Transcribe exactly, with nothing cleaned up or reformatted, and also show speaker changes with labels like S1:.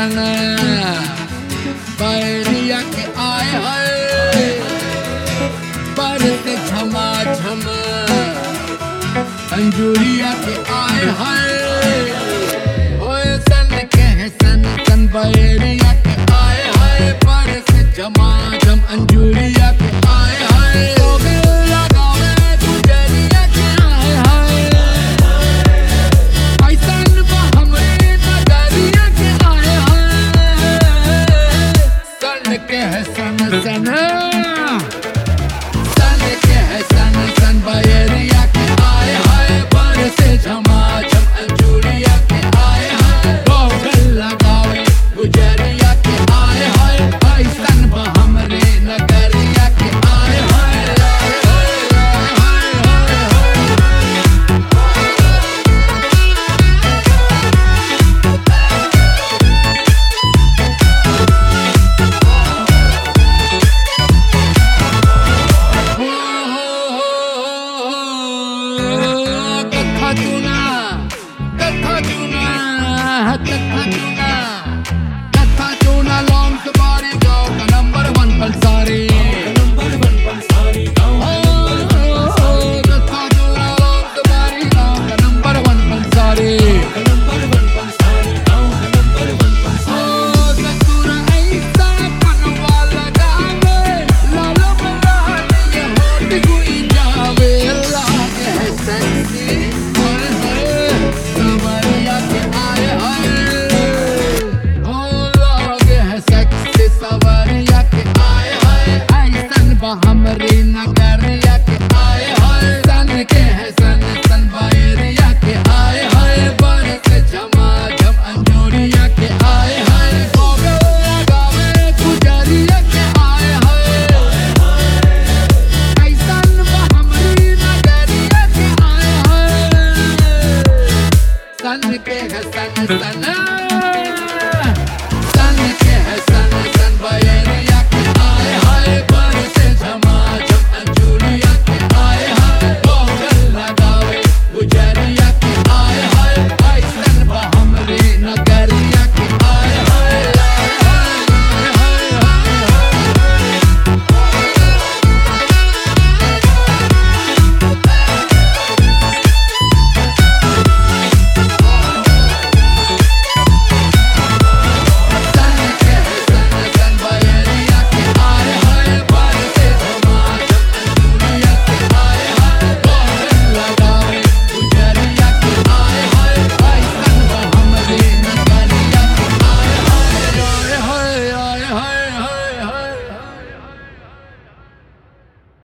S1: सन बैरिया के आए है बरस झमा झम अंजुरिया के आए है ओए सन के है सन सन बैरिया के आए है बरस झमा झम अंजुरिया के आए है सन सन सन के है सन सन बैरिया के आए है बरस झमा झम अंजुरिया के आए है गोगल लगावे गुजरिया के आए है ऐसन हमरे नगरिया के आए Katha Juna, Katha Juna, long sabari gaon ka number one Balsari, number one Balsari gaon. Katha Juna, long sabari gaon ka number one Balsari, number one Balsari gaon, number one Balsari. Katura aisa panwala gawe, lalo malal ye hot gui jawe, lage hai sexy. हमरे नगरिया के आए है सन के है सन सन बैरिया के आए है बरस झमा झम अंजुरिया के आए है गोगल लगावे गुजरिया के आए है ऐसन हमरे नगरिया के आए है सन के है सन सन